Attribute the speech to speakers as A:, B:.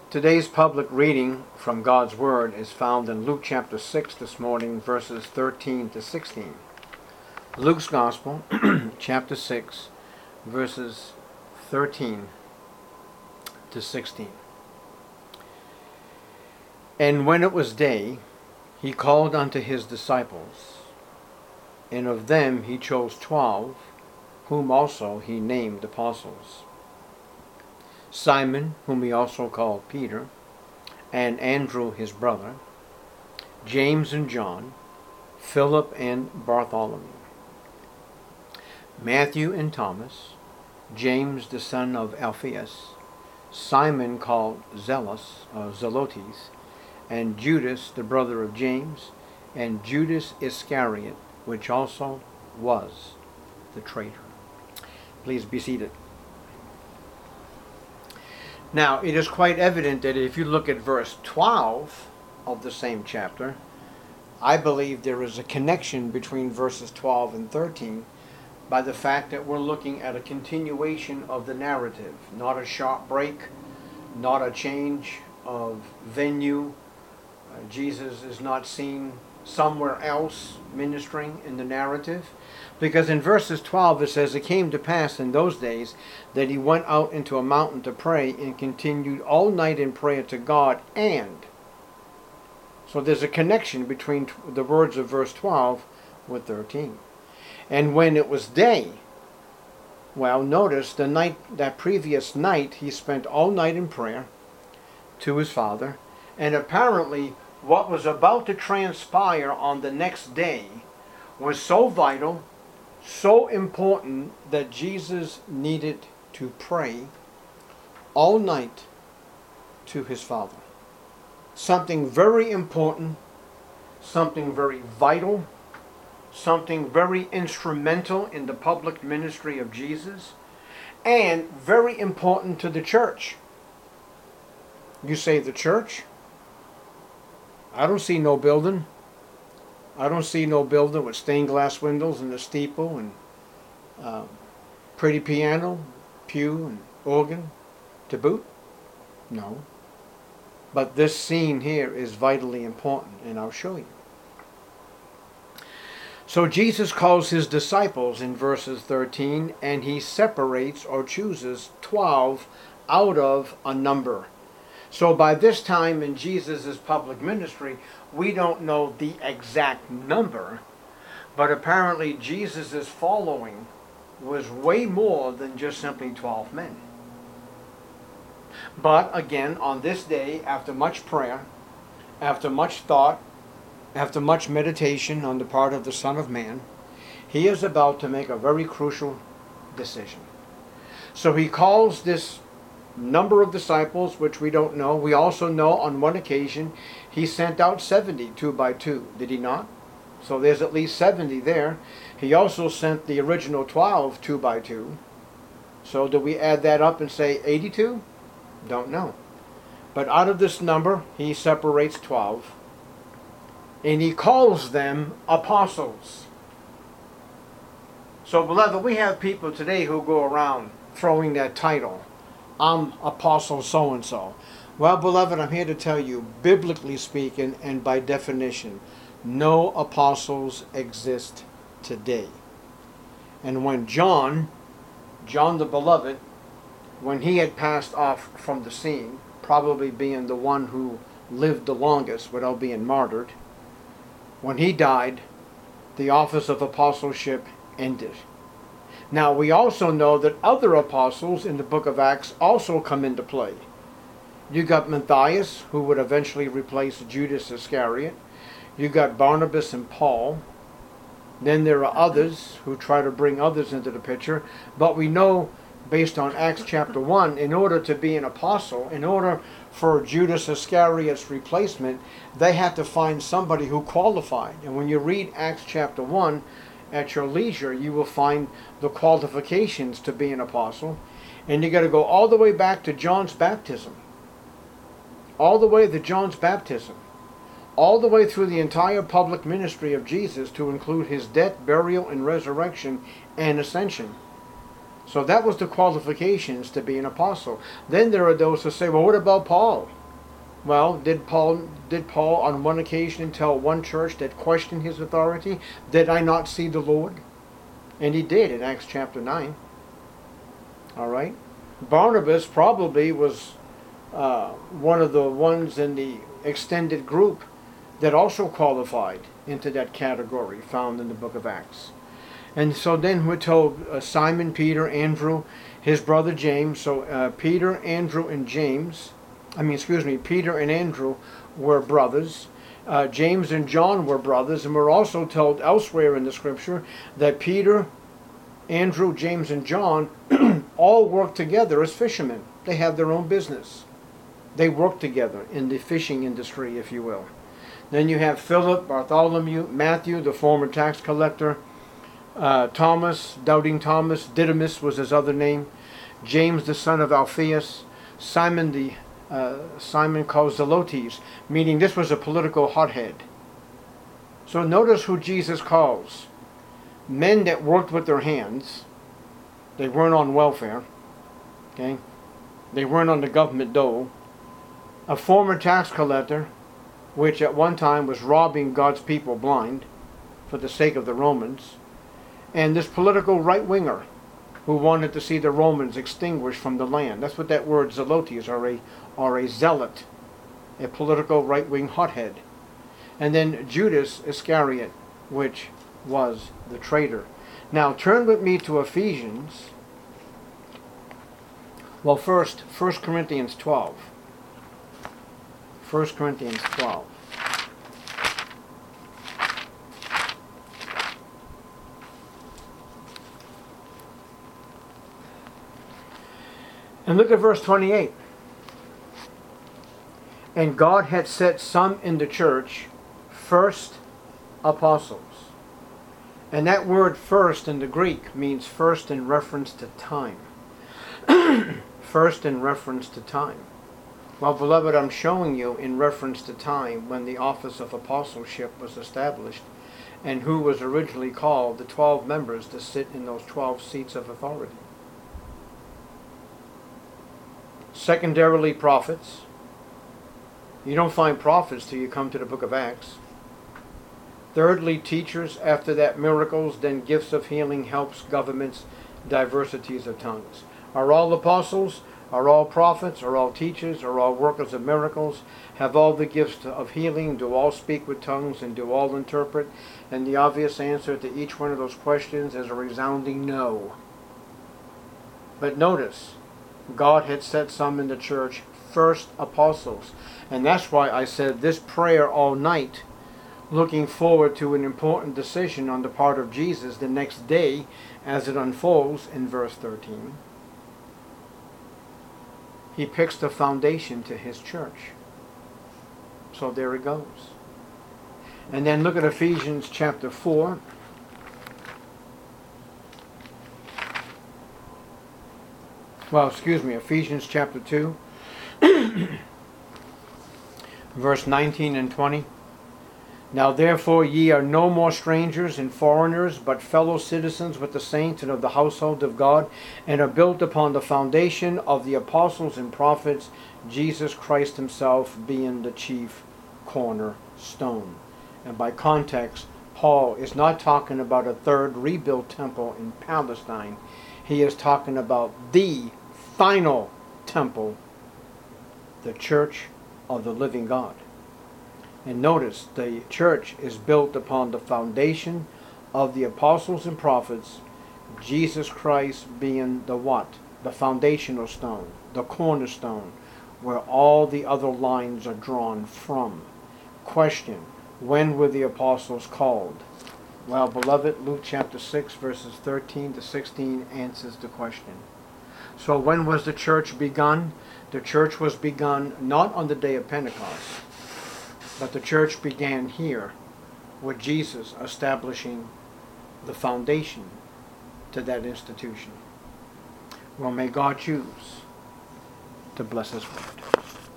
A: Today's public reading from God's Word is found in Luke chapter 6 this morning, verses 13 to 16. Luke's Gospel, chapter 6, verses 13 to 16. And when it was day, he called unto his disciples, and of them he chose 12, whom also he named apostles. Simon, whom he also called Peter, and Andrew his brother, James and John, Philip and Bartholomew, Matthew and Thomas, James the son of Alphaeus, Simon called Zelotes, and Judas the brother of James, and Judas Iscariot, which also was the traitor. Please be seated. Now, it is quite evident that if you look at verse 12 of the same chapter, I believe there is a connection between verses 12 and 13 by the fact that we're looking at a continuation of the narrative, not a sharp break, not a change of venue. Jesus is not seen somewhere else ministering in the narrative. Because in verses 12 it says, it came to pass in those days that he went out into a mountain to pray and continued all night in prayer to God. And so there's a connection between the words of verse 12 with 13. And when it was day, well, notice that previous night he spent all night in prayer to his Father, and apparently what was about to transpire on the next day was so vital, so important, that Jesus needed to pray all night to his Father. Something very important, something very vital, something very instrumental in the public ministry of Jesus, and very important to the church. You say the church? I don't see no building. I don't see no building with stained glass windows and a steeple and pretty piano, pew, and organ to boot. No. But this scene here is vitally important, and I'll show you. So Jesus calls his disciples in verses 13, and he separates or chooses 12 out of a number. So by this time in Jesus' public ministry, we don't know the exact number, but apparently Jesus' following was way more than just simply 12 men. But again, on this day, after much prayer, after much thought, after much meditation on the part of the Son of Man, he is about to make a very crucial decision. So he calls this number of disciples, which we don't know. We also know on one occasion he sent out 70, 2 by 2. Did he not? So there's at least 70 there. He also sent the original 12, 2 by 2. So do we add that up and say 82? Don't know. But out of this number, he separates 12. And he calls them apostles. So, beloved, we have people today who go around throwing that title. I'm Apostle so-and-so. Well, beloved, I'm here to tell you, biblically speaking and by definition, no apostles exist today. And when John the beloved, when he had passed off from the scene, probably being the one who lived the longest without being martyred, when he died, the office of apostleship ended. Now, we also know that other apostles in the book of Acts also come into play. You got Matthias, who would eventually replace Judas Iscariot. You got Barnabas and Paul. Then there are others who try to bring others into the picture. But we know, based on Acts chapter 1, in order to be an apostle, in order for Judas Iscariot's replacement, they had to find somebody who qualified. And when you read Acts chapter 1, at your leisure, you will find the qualifications to be an apostle. And you got to go all the way back to John's baptism. All the way to John's baptism. All the way through the entire public ministry of Jesus to include his death, burial, and resurrection and ascension. So that was the qualifications to be an apostle. Then there are those who say, well, what about Paul? Well, did Paul on one occasion tell one church that questioned his authority, "Did I not see the Lord?" And he did in Acts chapter 9. All right. Barnabas probably was one of the ones in the extended group that also qualified into that category found in the book of Acts. And so then we're told Simon, Peter, Andrew, his brother James. So Peter, Andrew, and Peter and Andrew were brothers. James and John were brothers. And we're also told elsewhere in the scripture that Peter, Andrew, James, and John all worked together as fishermen. They have their own business. They work together in the fishing industry, if you will. Then you have Philip, Bartholomew, Matthew, the former tax collector, Thomas, doubting Thomas, Didymus was his other name, James the son of Alphaeus, Simon called Zelotes, meaning this was a political hothead. So notice who Jesus calls. Men that worked with their hands. They weren't on welfare. Okay? They weren't on the government dole. A former tax collector, which at one time was robbing God's people blind for the sake of the Romans. And this political right-winger who wanted to see the Romans extinguished from the land. That's what that word zelotes, or a zealot, a political right-wing hothead. And then Judas Iscariot, which was the traitor. Now turn with me to Ephesians. Well, first, 1 Corinthians 12. 1 Corinthians 12. And look at verse 28. And God had set some in the church, first apostles. And that word first in the Greek means first in reference to time. First in reference to time. Well, beloved, I'm showing you in reference to time when the office of apostleship was established and who was originally called the 12 members to sit in those 12 seats of authority. Secondarily, prophets. You don't find prophets till you come to the book of Acts. Thirdly, teachers. After that, miracles. Then gifts of healing, helps, governments, diversities of tongues. Are all apostles? Are all prophets? Are all teachers? Are all workers of miracles? Have all the gifts of healing? Do all speak with tongues? And do all interpret? And the obvious answer to each one of those questions is a resounding no. But notice, God had set some in the church, first apostles. And that's why I said this prayer all night, looking forward to an important decision on the part of Jesus the next day as it unfolds in verse 13. He picks the foundation to his church. So there it goes. And then look at Ephesians chapter 4. Ephesians chapter 2, verse 19 and 20. Now therefore ye are no more strangers and foreigners, but fellow citizens with the saints and of the household of God, and are built upon the foundation of the apostles and prophets, Jesus Christ himself being the chief cornerstone. And by context, Paul is not talking about a third rebuilt temple in Palestine. He is talking about the final temple, the church of the living God. And notice, the church is built upon the foundation of the apostles and prophets, Jesus Christ being the what? The foundational stone, the cornerstone, where all the other lines are drawn from. Question, when were the apostles called? Well, beloved, Luke chapter 6, verses 13 to 16 answers the question. So when was the church begun? The church was begun not on the day of Pentecost, but the church began here with Jesus establishing the foundation to that institution. Well, may God choose to bless his word.